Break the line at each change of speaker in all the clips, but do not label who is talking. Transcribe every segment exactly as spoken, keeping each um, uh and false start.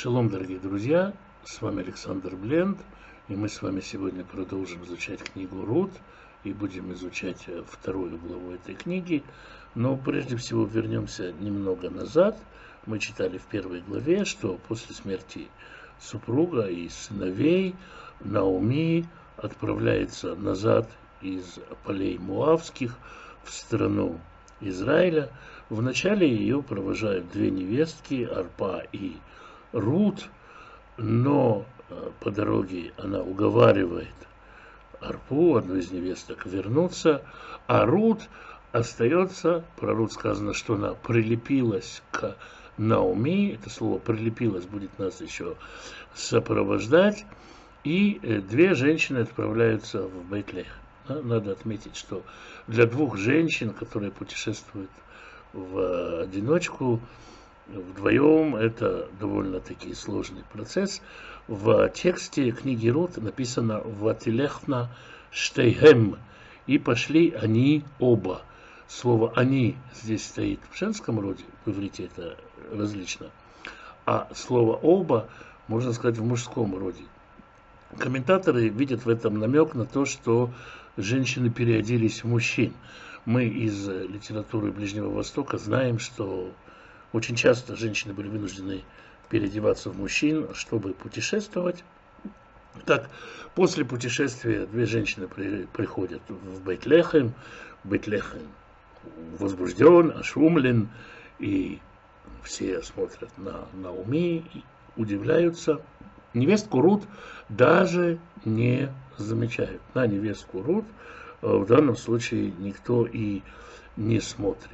Шалом, дорогие друзья, с вами Александр Бленд, и мы с вами сегодня продолжим изучать книгу Рут, и будем изучать вторую главу этой книги. Но прежде всего вернемся немного назад. Мы читали в первой главе, что после смерти супруга и сыновей Наоми отправляется назад из полей Моавских в страну Израиля. Вначале ее провожают две невестки, Орпа и Рут, но по дороге она уговаривает Орпу, одну из невесток, вернуться, а Рут остается. Про Рут сказано, что она прилепилась к Наоми, это слово «прилепилась» будет нас еще сопровождать, и две женщины отправляются в Бейт-Лехем. Надо отметить, что для двух женщин, которые путешествуют в одиночку, вдвоем, это довольно-таки сложный процесс. В тексте книги Рут написано «Ватилехна штейхем», и пошли они оба. Слово «они» здесь стоит в женском роде, в иврите это различно, а слово «оба» можно сказать в мужском роде. Комментаторы видят в этом намек на то, что женщины переоделись в мужчин. Мы из литературы Ближнего Востока знаем, что очень часто женщины были вынуждены переодеваться в мужчин, чтобы путешествовать. Так, после путешествия две женщины при, приходят в Бейт-Лехем. Бейт-Лехем возбужден, ошумлен, и все смотрят на Наоми и удивляются. Невестку Рут даже не замечают. На невестку Рут в данном случае никто и не смотрит.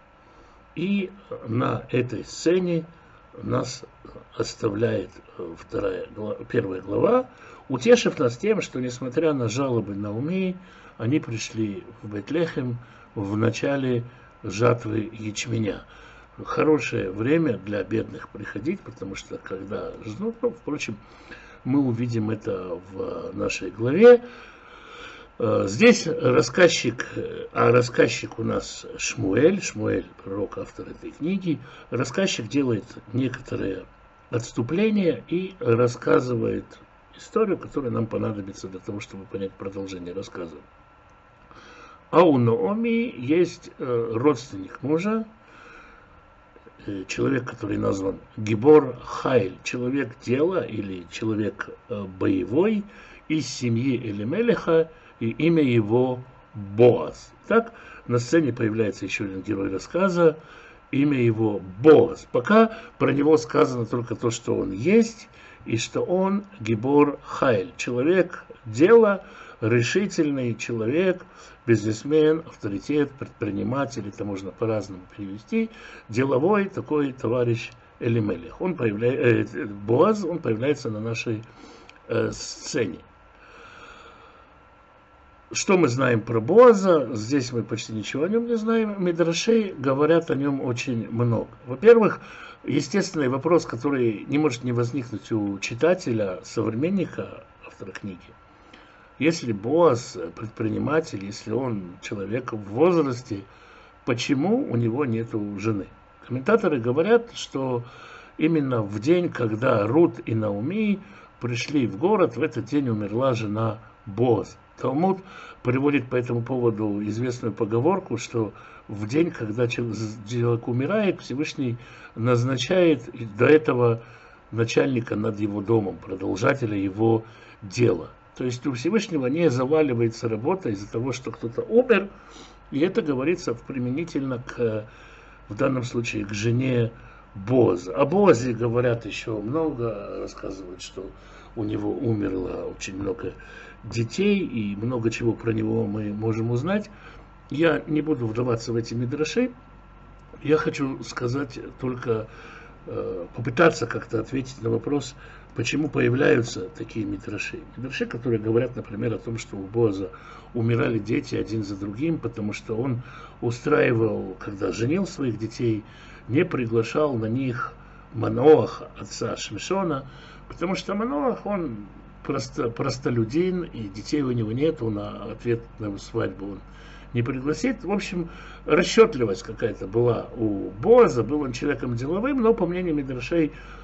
И на этой сцене нас оставляет вторая, первая глава, утешив нас тем, что несмотря на жалобы Наоми, они пришли в Бейт-Лехем в начале жатвы ячменя. Хорошее время для бедных приходить, потому что когда жнут, ну, впрочем, мы увидим это в нашей главе. Здесь рассказчик, а рассказчик у нас Шмуэль, Шмуэль, пророк, автор этой книги, рассказчик делает некоторые отступления и рассказывает историю, которая нам понадобится для того, чтобы понять продолжение рассказа. А у Наоми есть родственник мужа, человек, который назван Гибор Хайль, человек дела или человек боевой из семьи Элимелеха, и имя его Боаз. Так, на сцене появляется еще один герой рассказа, имя его Боаз. Пока про него сказано только то, что он есть, и что он Гибор Хайль, человек дела, решительный человек, бизнесмен, авторитет, предприниматель, это можно по-разному перевести, деловой такой товарищ Элимелех. Он появляется, э, Боаз, он появляется на нашей э, сцене. Что мы знаем про Боаза? Здесь мы почти ничего о нем не знаем. Мидраши говорят о нем очень много. Во-первых, естественный вопрос, который не может не возникнуть у читателя, современника, автора книги. Если Боаз предприниматель, если он человек в возрасте, почему у него нет жены? Комментаторы говорят, что именно в день, когда Рут и Наоми пришли в город, в этот день умерла жена Боаза. Талмуд приводит по этому поводу известную поговорку, что в день, когда человек умирает, Всевышний назначает до этого начальника над его домом, продолжателя его дела. То есть у Всевышнего не заваливается работа из-за того, что кто-то умер, и это говорится применительно к, в данном случае, к жене Боаза. О Боазе говорят еще много, рассказывают, что у него умерло очень много детей, и много чего про него мы можем узнать. Я не буду вдаваться в эти мидраши. Я хочу сказать только, э, попытаться как-то ответить на вопрос, почему появляются такие мидраши. Мидраши, которые говорят, например, о том, что у Боаза умирали дети один за другим, потому что он устраивал, когда женил своих детей, не приглашал на них Маноаха, отца Шмишона, потому что Маноах, он просто простолюдин, и детей у него нет, он на ответную свадьбу он не пригласит. В общем, расчетливость какая-то была у Боаза, был он человеком деловым, но, по мнению мидрашей,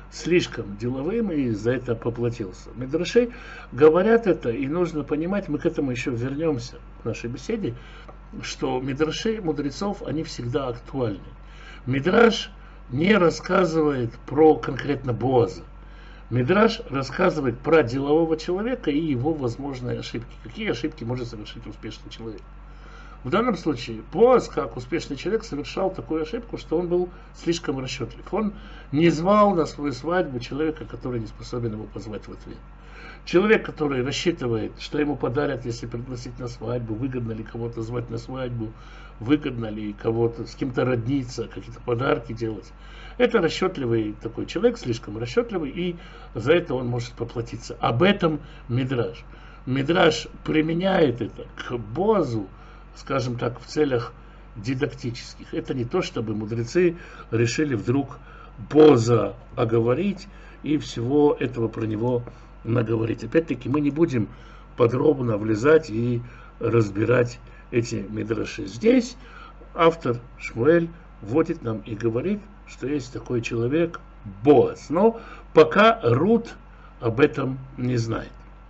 слишком деловым и за это поплатился. Мидраши говорят это, и нужно понимать, мы к этому еще вернемся в нашей беседе, что мидраши мудрецов, они всегда актуальны. Мидраш не рассказывает про конкретно Боаза. Мидраш рассказывает про делового человека и его возможные ошибки. Какие ошибки может совершить успешный человек. В данном случае Боаз, как успешный человек, совершал такую ошибку, что он был слишком расчетлив. Он не звал на свою свадьбу человека, который не способен его позвать в ответ. Человек, который рассчитывает, что ему подарят, если пригласить на свадьбу, выгодно ли кого-то звать на свадьбу, выгодно ли кого-то с кем-то родниться, какие-то подарки делать. Это расчетливый такой человек, слишком расчетливый, и за это он может поплатиться. Об этом Мидраш. Мидраш применяет это к Боазу, скажем так, в целях дидактических. Это не то, чтобы мудрецы решили вдруг Боаза оговорить и всего этого про него наговорить. Опять-таки мы не будем подробно влезать и разбирать эти мидраши. Здесь автор Шмуэль вводит нам и говорит, что есть такой человек Боаз. Но пока Рут об этом не знает.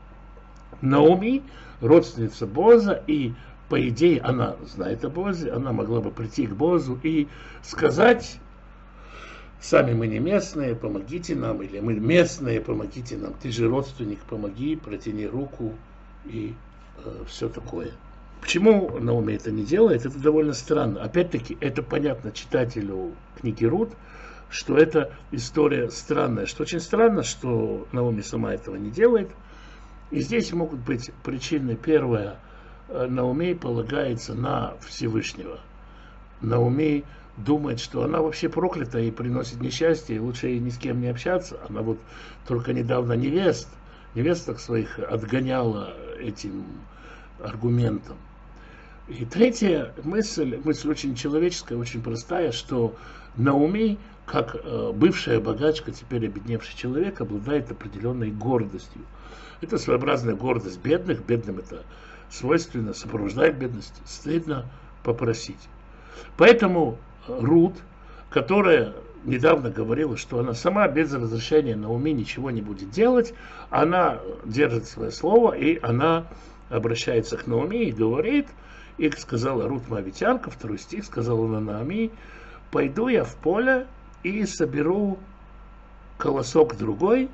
Наоми, родственница Боаза, и по идее она знает о Боазе, она могла бы прийти к Боазу и сказать: сами мы не местные, помогите нам, или мы местные, помогите нам, ты же родственник, помоги, протяни руку и э, все такое. Почему Наоми это не делает? Это довольно странно. Опять-таки, это понятно читателю книги Рут, что это история странная. Что очень странно, что Наоми сама этого не делает. И здесь могут быть причины. Первая, Наоми полагается на Всевышнего. Наоми думает, что она вообще проклята и приносит несчастье, и лучше ей ни с кем не общаться. Она вот только недавно невест, невесток своих отгоняла этим аргументом. И третья мысль, мысль очень человеческая, очень простая, что Наоми, как э, бывшая богачка, теперь обедневший человек, обладает определенной гордостью. Это своеобразная гордость бедных, бедным это свойственно, сопровождает бедность, стыдно попросить. Поэтому Рут, которая недавно говорила, что она сама без разрешения Наоми ничего не будет делать, она держит свое слово, и она обращается к Наоми и говорит, и сказала Рут Моавитянка, второй стих, сказала на Наоми: пойду я в поле и соберу колосок другой,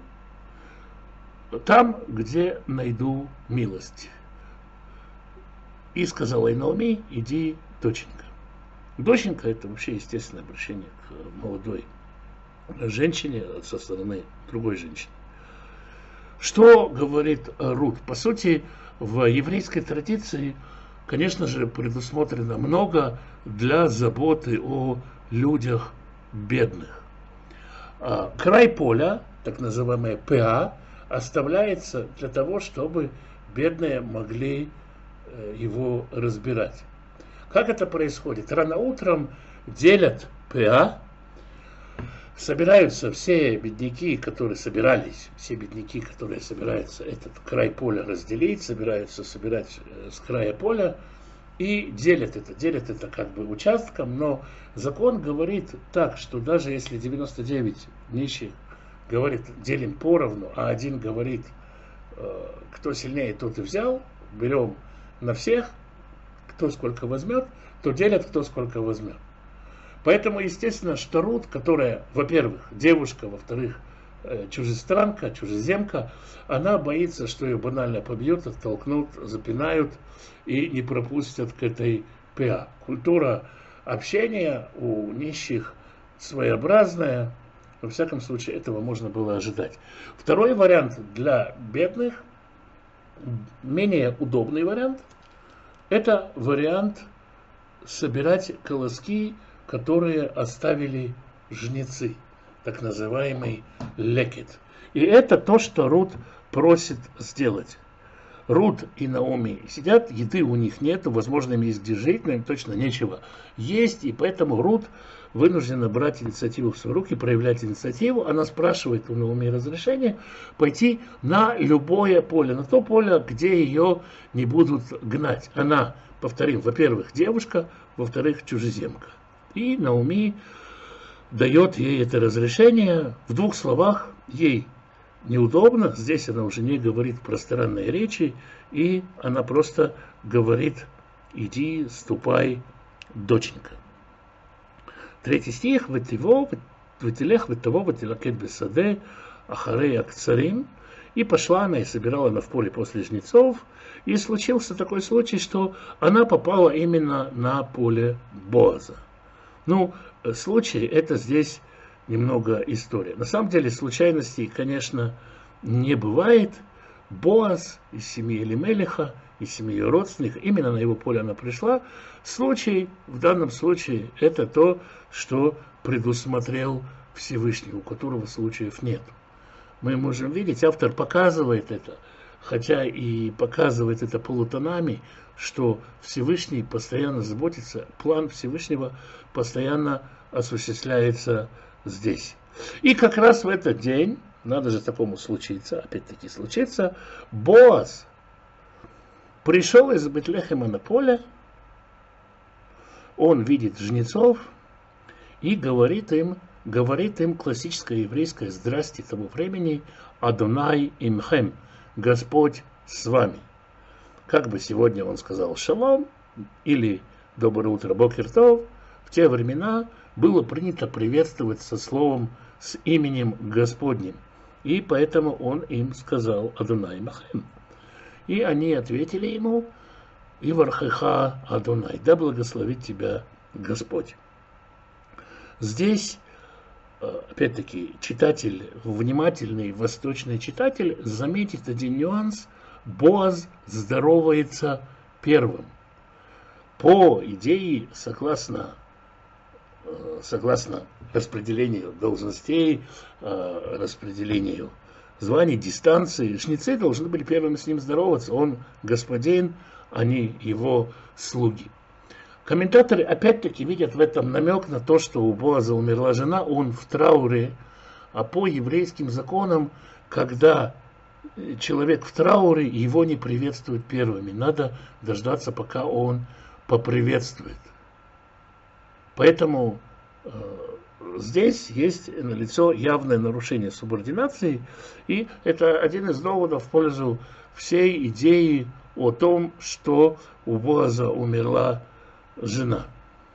там, где найду милость. И сказала ей Наоми: иди, доченька. Доченька — это вообще естественное обращение к молодой женщине со стороны другой женщины. Что говорит Рут? По сути, в еврейской традиции, конечно же, предусмотрено много для заботы о людях бедных. Край поля, так называемое ПА, оставляется для того, чтобы бедные могли его разбирать. Как это происходит? Рано утром делят ПА, собираются все бедняки, которые собирались, все бедняки, которые собираются этот край поля разделить, собираются собирать с края поля и делят это. Делят это как бы участком, но закон говорит так, что даже если девяносто девять нищих говорит делим поровну, а один говорит, кто сильнее, тот и взял, берем на всех, кто сколько возьмет, то делят, кто сколько возьмет. Поэтому, естественно, что Рут, которая, во-первых, девушка, во-вторых, чужестранка, чужеземка, она боится, что ее банально побьют, оттолкнут, запинают и не пропустят к этой ПА. Культура общения у нищих своеобразная, во всяком случае, этого можно было ожидать. Второй вариант для бедных, менее удобный вариант, это вариант собирать колоски, которые оставили жнецы, так называемый лекет. И это то, что Рут просит сделать. Рут и Наоми сидят, еды у них нет, возможно, им есть где жить, но им точно нечего есть, и поэтому Рут вынуждена брать инициативу в свои руки, проявлять инициативу. Она спрашивает у Наоми разрешения пойти на любое поле, на то поле, где ее не будут гнать. Она, повторим, во-первых, девушка, во-вторых, чужеземка. И Наоми дает ей это разрешение. В двух словах, ей неудобно, здесь она уже не говорит пространные речи, и она просто говорит: иди, ступай, доченька. Третий стих. «Ветиво, ветилех, ветаво, ветилакет бесаде, ахарей акцарим». И пошла она и собирала она в поле после жнецов. И случился такой случай, что она попала именно на поле Боаза. Ну, случай, это здесь немного история. На самом деле случайностей, конечно, не бывает. Боаз из семьи Элимелеха, из семьи родственников, именно на его поле она пришла. Случай, в данном случае, это то, что предусмотрел Всевышний, у которого случаев нет. Мы можем видеть, автор показывает это, хотя и показывает это полутонами, что Всевышний постоянно заботится, план Всевышнего постоянно осуществляется здесь. И как раз в этот день, надо же такому случиться, опять-таки случиться, Боаз пришел из Бетлехема на поле, он видит жнецов и говорит им, говорит им классическое еврейское «Здрасте» того времени, «Адонай имхем», «Господь с вами». Как бы сегодня он сказал «Шалом» или «Доброе утро, бокер тов», в те времена было принято приветствовать со словом, с именем Господним. И поэтому он им сказал «Адонай имхем». И они ответили ему «Ивархеха Адонай», да благословит тебя Господь. Здесь, опять-таки, читатель, внимательный восточный читатель заметит один нюанс: Боаз здоровается первым. По идее, согласно, согласно распределению должностей, распределению званий, дистанции, жнецы должны были первыми с ним здороваться. Он господин, они его слуги. Комментаторы опять-таки видят в этом намек на то, что у Боаза умерла жена, он в трауре, а по еврейским законам, когда человек в трауре, его не приветствуют первыми. Надо дождаться, пока он поприветствует. Поэтому э, здесь есть налицо явное нарушение субординации, и это один из доводов в пользу всей идеи о том, что у Боаза умерла жена.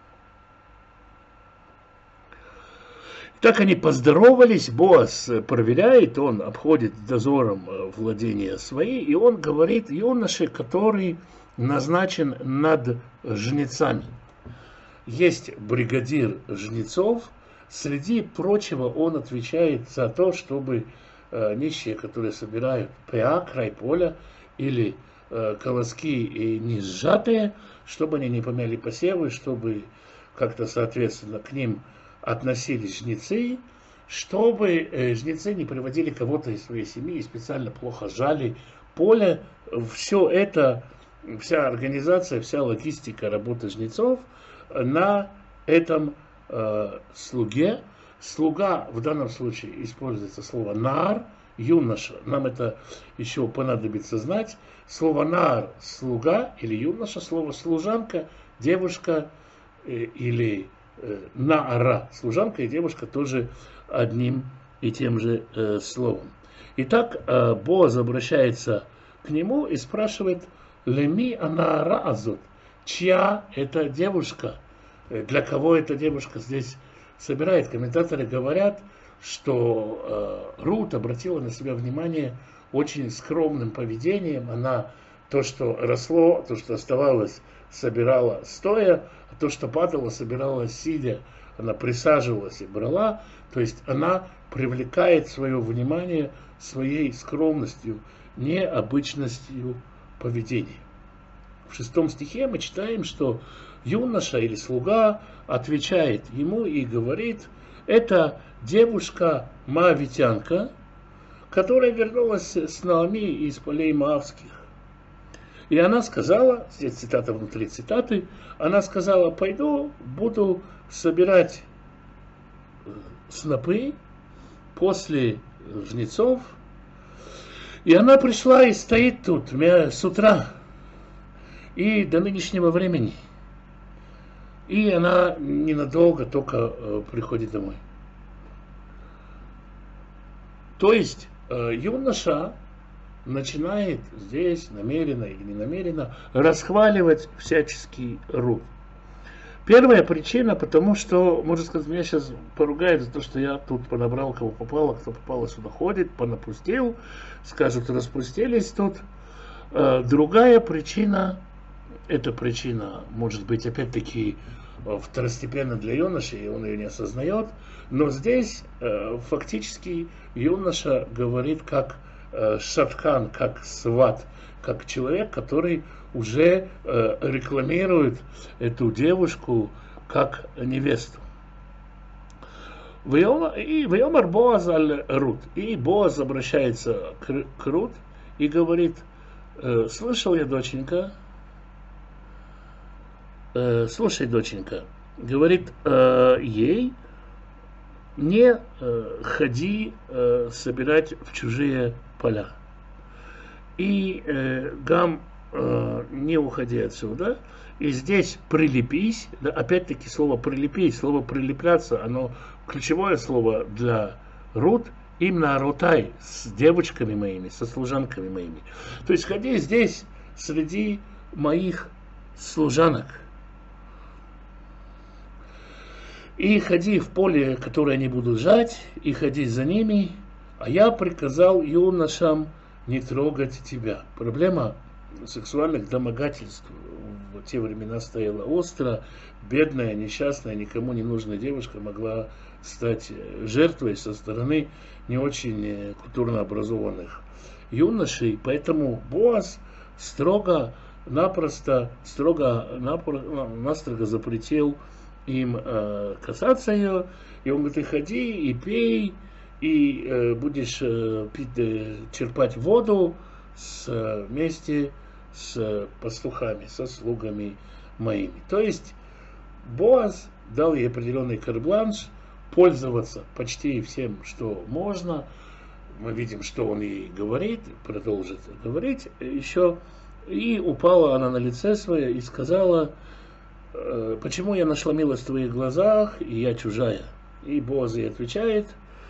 Так они поздоровались, Боаз проверяет, он обходит дозором владения свои, и он говорит юноше, который назначен над жнецами. Есть бригадир жнецов, среди прочего он отвечает за то, чтобы э, нищие, которые собирают пя, край поля, или э, колоски и не сжатые, чтобы они не помяли посевы, чтобы как-то соответственно к ним относились жнецы, чтобы э, жнецы не приводили кого-то из своей семьи и специально плохо жали поле. Все это, вся организация, вся логистика работы жнецов на этом э, слуге. Слуга в данном случае используется слово нар, юноша. Нам это еще понадобится знать. Слово нар – слуга или юноша, слово служанка, девушка э, или э, наара. Служанка и девушка тоже одним и тем же э, словом. Итак, э, Боаз обращается к нему и спрашивает: «Леми анаара азот», чья это девушка, для кого эта девушка здесь собирает. Комментаторы говорят, что э, Рут обратила на себя внимание очень скромным поведением. Она то, что росло, то, что оставалось, собирала стоя, а то, что падало, собирала сидя. Она присаживалась и брала. То есть она привлекает свое внимание своей скромностью, необычностью поведения. В шестом стихе мы читаем, что юноша или слуга отвечает ему и говорит: это девушка моавитянка, которая вернулась с Наоми из полей моавских. И она сказала, здесь цитата внутри цитаты, она сказала: пойду, буду собирать снопы после жнецов. И она пришла и стоит тут с утра и до нынешнего времени. И она ненадолго только приходит домой. То есть э, юноша начинает здесь намеренно или не намеренно расхваливать всяческий Рут. Первая причина, потому что, можно сказать, меня сейчас поругают за то, что я тут понабрал, кого попало, кто попало сюда ходит, понапустил, скажут, распустились тут. Э, другая причина, эта причина может быть опять-таки второстепенно для юноши, и он ее не осознает, но здесь э, фактически юноша говорит как э, шаткан, как сват, как человек, который уже э, рекламирует эту девушку как невесту. И Вайомар Боаз аль Рут. И Боаз обращается к, к Рут и говорит: э, слышал я, доченька, э, слушай, доченька, говорит э, ей, не э, ходи э, собирать в чужие поля. И э, гам, э, не уходи отсюда. И здесь прилепись, да, опять-таки слово прилепись, слово прилепляться, оно ключевое слово для Рут, именно ротай, с девочками моими, со служанками моими. То есть ходи здесь среди моих служанок. И ходи в поле, которое они будут жать, и ходи за ними, а я приказал юношам не трогать тебя. Проблема сексуальных домогательств в те времена стояла остро. Бедная, несчастная, никому не нужная девушка могла стать жертвой со стороны не очень культурно образованных юношей. Поэтому Боаз строго, напросто, строго, настрого запретил им э, касаться ее. И он говорит: и ходи, и пей, и э, будешь э, пить, э, черпать воду с, э, вместе с пастухами, со слугами моими. То есть Боаз дал ей определенный карт-бланш пользоваться почти всем, что можно. Мы видим, что он ей говорит, продолжит говорить еще. И упала она на лице свое и сказала: почему я нашла милость в твоих глазах, и я чужая? И Боаз ей отвечает: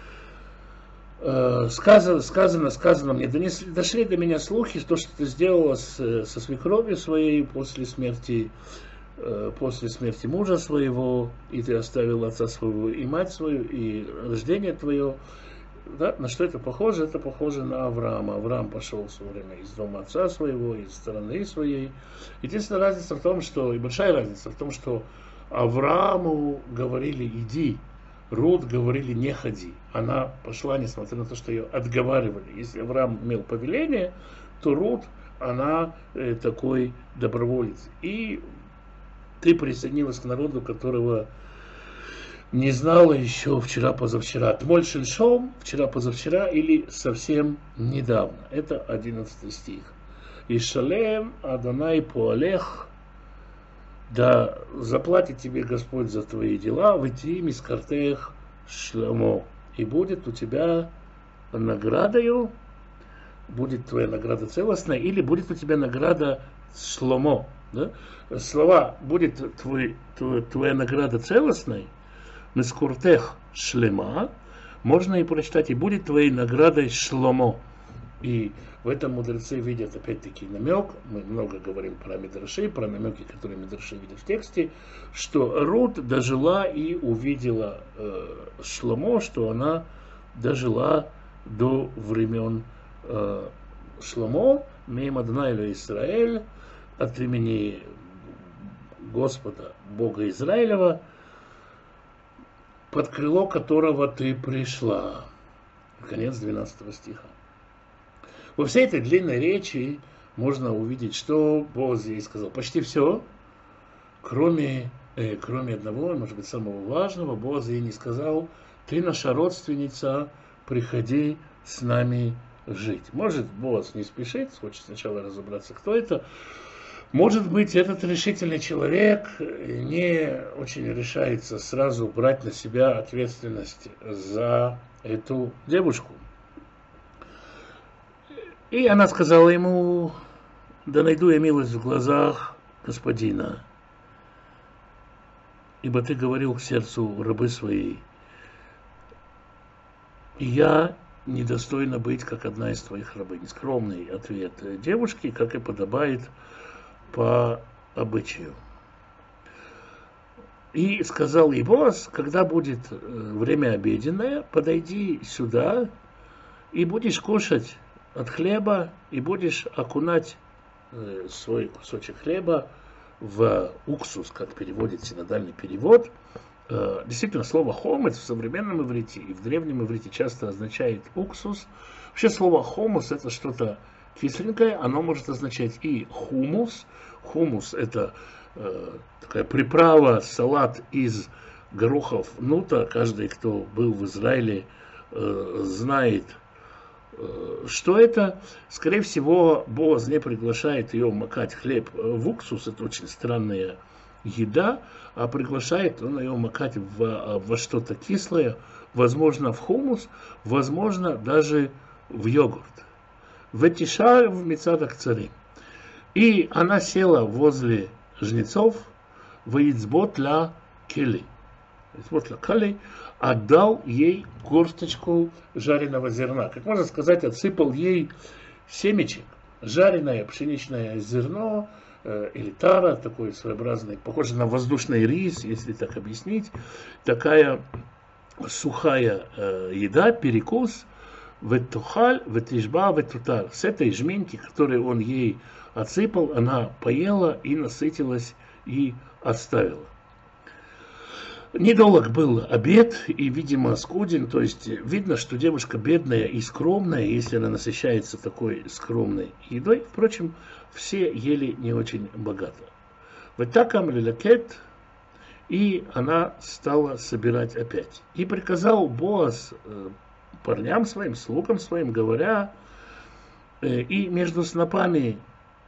сказано, сказано, сказано мне, донесли, дошли до меня слухи, то, что ты сделала с, со свекровью своей после смерти, после смерти мужа своего, и ты оставил отца своего и мать свою, и рождение твое. Да? На что это похоже? Это похоже на Авраама. Авраам пошел в свое время из дома отца своего, из страны своей. Единственная разница в том, что, и большая разница в том, что Аврааму говорили: иди, Рут говорили: не ходи. Она пошла, несмотря на то, что ее отговаривали. Если Авраам имел повеление, то Рут, она э, такой доброволец. И ты присоединилась к народу, которого не знала еще вчера-позавчера. Тмоль шельшом, вчера-позавчера, или совсем недавно. Это одиннадцатый стих. И шалем Адонай поалех, да заплатит тебе Господь за твои дела, выйти из картех шламо. И будет у тебя наградою, будет твоя награда целостная, или будет у тебя награда шломо. Да? Слова «будет твой, твой, твоя награда целостной», «Мескуртех шлема», можно и прочитать: «И будет твоей наградой шломо». И в этом мудрецы видят опять-таки намек. Мы много говорим про мидраши, про намеки, которые мидраши видят в тексте, что Рут дожила и увидела э, шломо, что она дожила до времен э, шломо, «Меем Адонай элокей Исраэль», от имени Господа, Бога Израилева, под крыло которого ты пришла. Конец двенадцатого стиха. Во всей этой длинной речи можно увидеть, что Боаз ей сказал почти все, кроме, э, кроме одного, может быть, самого важного. Боаз ей не сказал: ты наша родственница, приходи с нами жить. Может, Боаз не спешит, хочет сначала разобраться, кто это. Может быть, этот решительный человек не очень решается сразу брать на себя ответственность за эту девушку. И она сказала ему: да найду я милость в глазах господина, ибо ты говорил к сердцу рабы своей, и я недостойна быть, как одна из твоих рабынь. Скромный ответ девушки, как и подобает по обычаю. И сказал ей Боаз: когда будет время обеденное, подойди сюда, и будешь кушать от хлеба, и будешь окунать свой кусочек хлеба в уксус, как переводит синодальный перевод. Действительно, слово хомец в современном иврите и в древнем иврите часто означает уксус. Вообще слово хомус — это что-то кисленькое, оно может означать и хумус. Хумус — это э, такая приправа, салат из горохов нута. Каждый, кто был в Израиле, э, знает, э, что это. Скорее всего, Боаз не приглашает ее макать хлеб в уксус. Это очень странная еда, а приглашает он ее макать в, во что-то кислое, возможно, в хумус, возможно, даже в йогурт. Ветиша в мицадах царим. И она села возле жнецов, ваицбот ла кели. Ваицбот ла кели, отдал ей горсточку жареного зерна. Как можно сказать, отсыпал ей семечек. Жареное пшеничное зерно, или тара, такой своеобразный, похоже на воздушный рис, если так объяснить, такая сухая э, еда, перекус, ветухаль, ветишба, ветутар. С этой жменьки, которую он ей отсыпал, она поела и насытилась и оставила. Недолг был обед и, видимо, скуден, то есть видно, что девушка бедная и скромная, если она насыщается такой скромной едой. Впрочем, все ели не очень богато. Ватакам лилакет, и она стала собирать опять. И приказал Боаз парням своим, слугам своим, говоря, и между снопами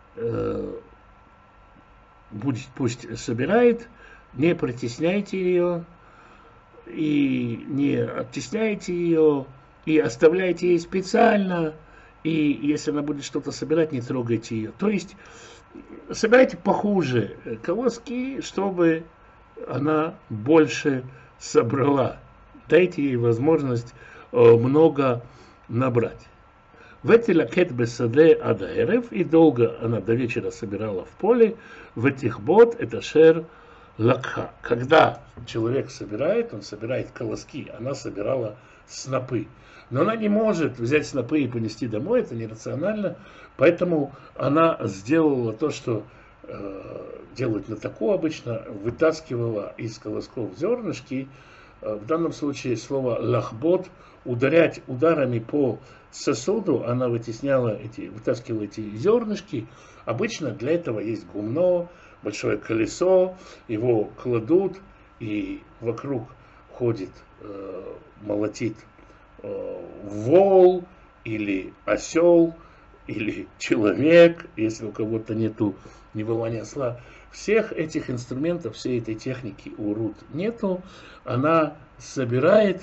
будет, пусть собирает, не притесняйте ее, и не оттесняйте ее, и оставляйте ей специально, и если она будет что-то собирать, не трогайте ее. То есть собирайте похуже колоски, чтобы она больше собрала. Дайте ей возможность много набрать. Ветилакет бесаде адаэрев, и долго она до вечера собирала в поле. Ветихбот это шер лакха. Когда человек собирает, он собирает колоски, она собирала снопы. Но она не может взять снопы и понести домой, это нерационально. Поэтому она сделала то, что э, делают на таку обычно, вытаскивала из колосков зернышки. Э, в данном случае слово лахбот, ударять ударами по сосуду, она вытесняла эти, вытаскивала эти зернышки. Обычно для этого есть гумно, большое колесо, его кладут, и вокруг ходит, э, молотит э, вол или осел, или человек, если у кого-то нету ни вола, ни осла. Всех этих инструментов, всей этой техники у Рут нету. Она собирает,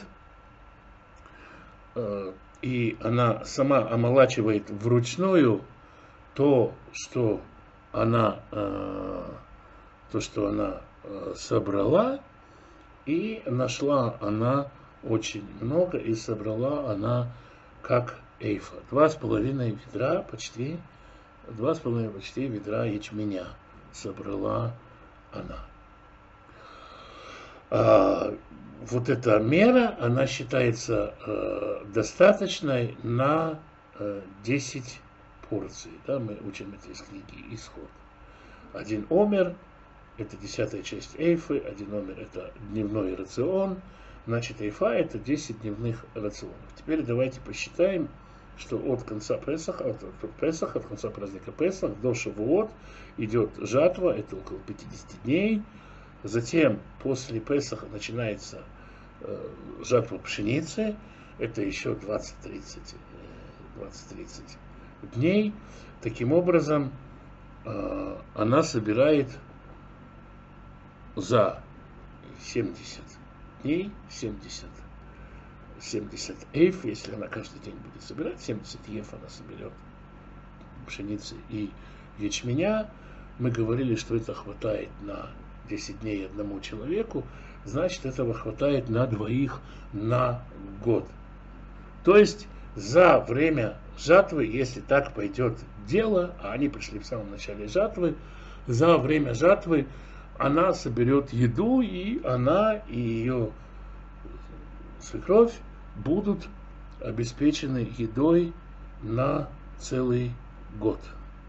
э, и она сама омолачивает вручную то, что она, э, то, что она э, собрала, и нашла она очень много, и собрала она как эйфа. Два с половиной ведра, почти, два с половиной почти ведра ячменя собрала она. А, вот эта мера, она считается э, достаточной на э, десять порций. Да, мы учим это из книги Исход. Один омер – это десятая часть эйфы, один омер – это дневной рацион, значит, эйфа – это десять дневных рационов. Теперь давайте посчитаем, что от конца Песаха, от, от Песаха, от конца праздника Песах до Шавуот идет жатва, это около пятидесяти дней. Затем после Песаха начинается э, жатва пшеницы, это еще двадцать-тридцать дней. Таким образом, э, она собирает за семьдесят дней, семьдесят, семьдесят эйф, если она каждый день будет собирать, семьдесят еф она соберет пшеницы и ячменя. Мы говорили, что это хватает на десять дней одному человеку, значит, этого хватает на двоих на год. То есть за время жатвы, если так пойдет дело, а они пришли в самом начале жатвы, за время жатвы она соберет еду, и она и ее свекровь будут обеспечены едой на целый год.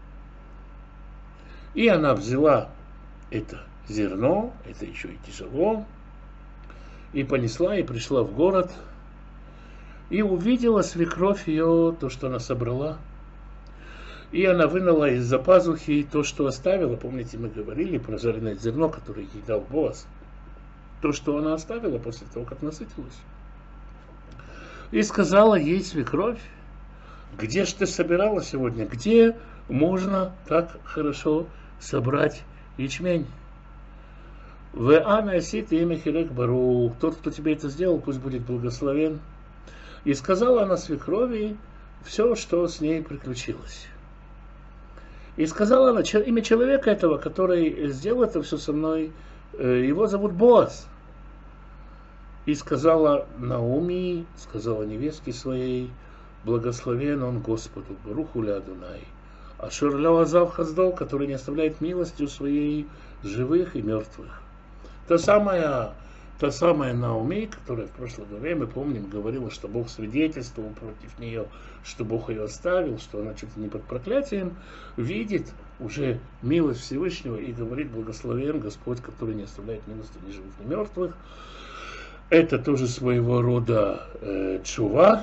И она взяла это зерно, это еще и тяжело, и понесла, и пришла в город, и увидела свекровь ее, то, что она собрала. И она вынула из-за пазухи то, что оставила. Помните, мы говорили про жареное зерно, которое ей дал Боаз. То, что она оставила после того, как насытилась. И сказала ей свекровь: где ж ты собирала сегодня? Где можно так хорошо собрать ячмень? В Ана сит имя Хирек Бару. Тот, кто тебе это сделал, пусть будет благословен. И сказала она свекрови все, что с ней приключилось. И сказала она имя человека этого, который сделал это все со мной, его зовут Боаз. И сказала Наоми, сказала невестке своей: благословен он Господу, Баруху ля Адунай, ашер леазав хаздо, который не оставляет милостью своей живых и мертвых. Та самая, та самая Наоми, которая в прошлой главе, мы помним, говорила, что Бог свидетельствовал против нее, что Бог ее оставил, что она чуть ли не под проклятием, видит уже милость Всевышнего и говорит: благословен Господь, который не оставляет милости ни живых, ни мертвых. Это тоже своего рода э, чува.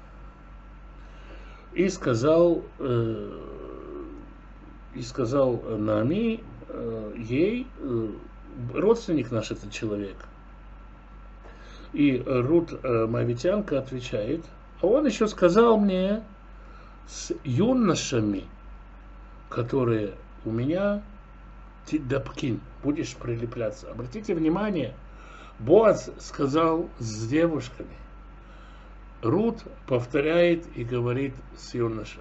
И сказал, э, и сказал Наоми э, ей, э, родственник наш этот человек. И Рут э, Моавитянка отвечает: а он еще сказал мне: с юношами, которые у меня, тидапкин, будешь прилепляться. Обратите внимание, Боаз сказал с девушками. Рут повторяет и говорит с юношами.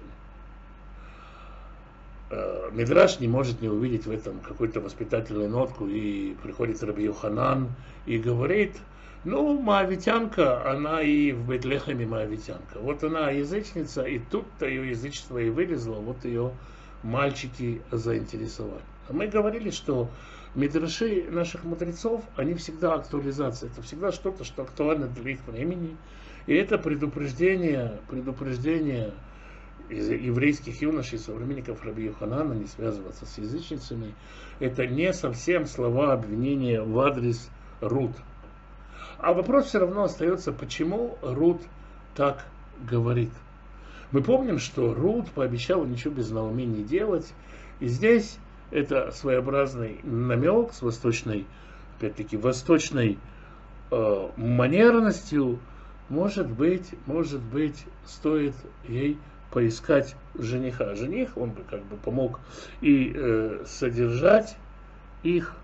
Мидраш не может не увидеть в этом какую-то воспитательную нотку, и приходит Раби Йоханан и говорит: ну, моавитянка, она и в Бейтлехеме моавитянка. Вот она язычница, и тут-то ее язычество и вылезло, вот ее мальчики заинтересовали. А мы говорили, что мидраши наших мудрецов, они всегда актуализация, это всегда что-то, что актуально для их времени. И это предупреждение, предупреждение еврейских юношей, современников Раби Йоханана, не связываться с язычницами. Это не совсем слова обвинения в адрес Рут. А вопрос все равно остается, почему Рут так говорит. Мы помним, что Рут пообещала ничего без Наоми не делать. И здесь это своеобразный намек с восточной, опять-таки, восточной э, манерностью. Может быть, может быть, стоит ей поискать жениха. Жених, он бы как бы помог и э, содержать их,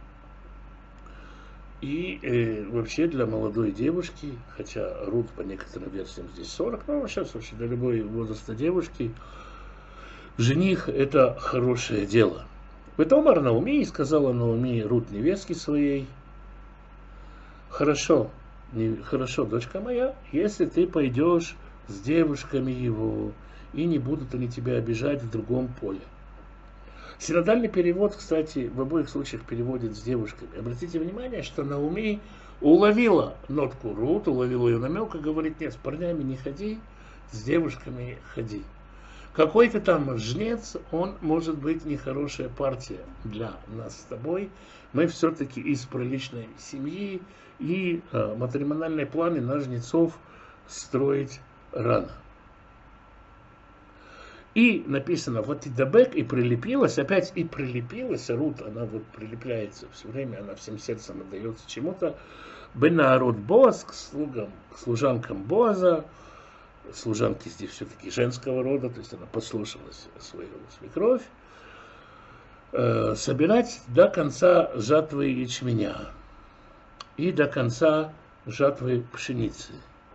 и э, вообще для молодой девушки, хотя Рут по некоторым версиям здесь сорок, но сейчас вообще для любой возраста девушки жених — это хорошее дело. Ветомар Наоми, сказала Наоми Рут невестке своей: хорошо, не, хорошо, дочка моя, если ты пойдешь с девушками его, и не будут они тебя обижать в другом поле. Синодальный перевод, кстати, в обоих случаях переводит с девушками. Обратите внимание, что Наоми уловила нотку Рут, уловила ее намек и говорит: нет, с парнями не ходи, с девушками ходи. Какой-то там жнец, он может быть нехорошая партия для нас с тобой. Мы все-таки из приличной семьи, и э, матримональные планы на жнецов строить рано. И написано вот и дабек, и прилепилась, опять и прилепилась, Рут, она вот прилепляется все время, она всем сердцем отдается чему-то. Бенаарот Боаз, к слугам, к служанкам Боаза. Служанки здесь все-таки женского рода, то есть она послушалась свою свекровь, э, собирать до конца жатвы ячменя и до конца жатвы пшеницы.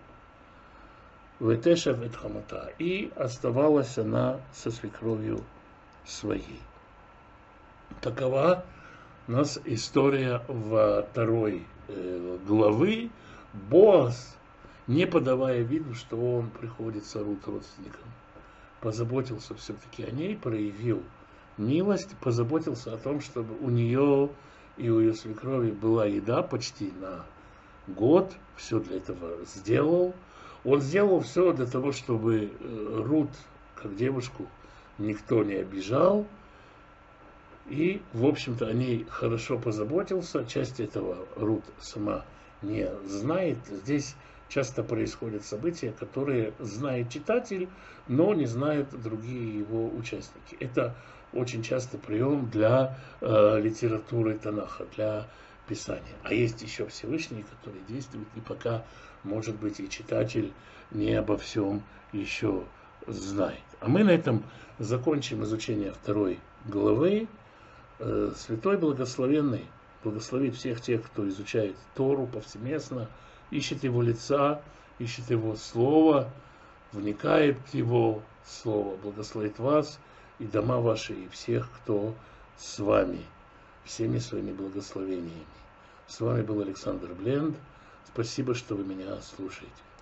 Ветеша ветхамата. И оставалась она со свекровью своей. Такова у нас история во второй э, главы. Боаз не подавая виду, что он приходится Рут родственникам. Позаботился все-таки о ней, проявил милость, позаботился о том, чтобы у нее и у ее свекрови была еда почти на год, все для этого сделал. Он сделал все для того, чтобы Рут, как девушку, никто не обижал. И, в общем-то, о ней хорошо позаботился. Часть этого Рут сама не знает. Здесь часто происходят события, которые знает читатель, но не знают другие его участники. Это очень частый прием для э, литературы Танаха, для Писания. А есть еще Всевышний, который действует, и пока, может быть, и читатель не обо всем еще знает. А мы на этом закончим изучение второй главы. Святой Благословенный благословит всех тех, кто изучает Тору повсеместно, ищет его лица, ищет его слова, вникает в его слово. Благословит вас и дома ваши, и всех, кто с вами, всеми своими благословениями. С вами был Александр Бленд. Спасибо, что вы меня слушаете.